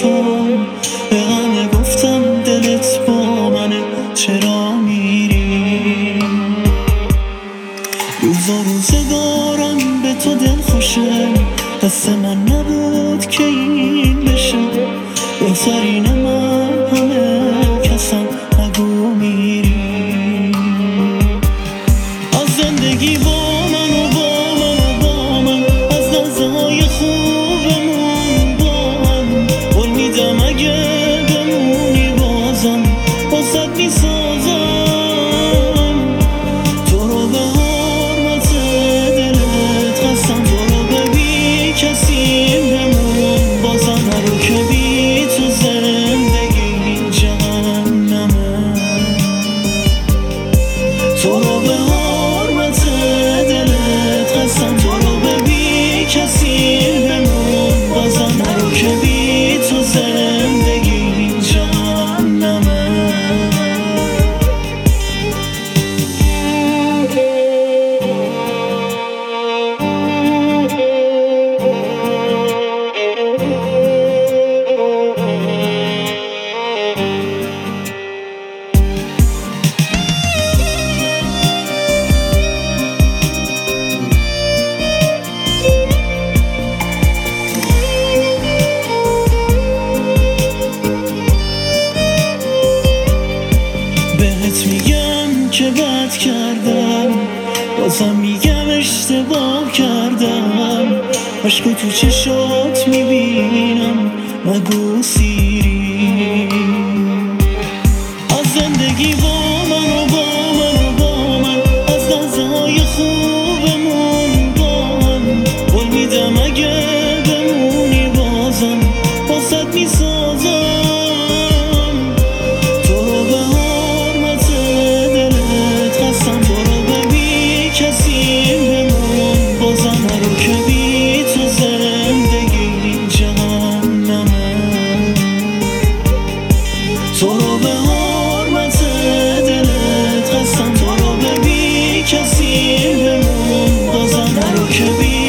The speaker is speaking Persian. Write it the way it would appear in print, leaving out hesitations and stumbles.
تو به همه گفتم دلت با منه چرا میری؟ روزا روزگارم به تو دل خوشه، دست من نبود که این بشه. بهترین من همه کسم نگو میری. از زندگی با من و با من و با من، از لحظه‌های خوبمون با هم. قول میدم اگه بمونی بازم واسه میسازم تو رو به حرمت دلت قسم. تو رو به بی کسی بمون بازم، نرو که بی تو زندگی جهنمه. تو رو به حرمت دلت قسم، تو رو به بی کسی بمون بازم، نرو که بی تو زندگی جهنمه. بهت میگم که بد کردم، بازم میگم اشتباه کردم. عشق تو چشات میبینم نگو سیری. از زندگی با من و با من و با من، از لحظه‌های خوبمون با هم. قول میدم اگه بمونی بازم واسه میسازم تو رو به حرمت دلت قسم. تو رو به بی کسی بمون بازم، نرو که بی تو زندگی جهنمه. تو رو به حرمت دلت قسم، تو رو به بی کسی بمون بازم، نرو که بی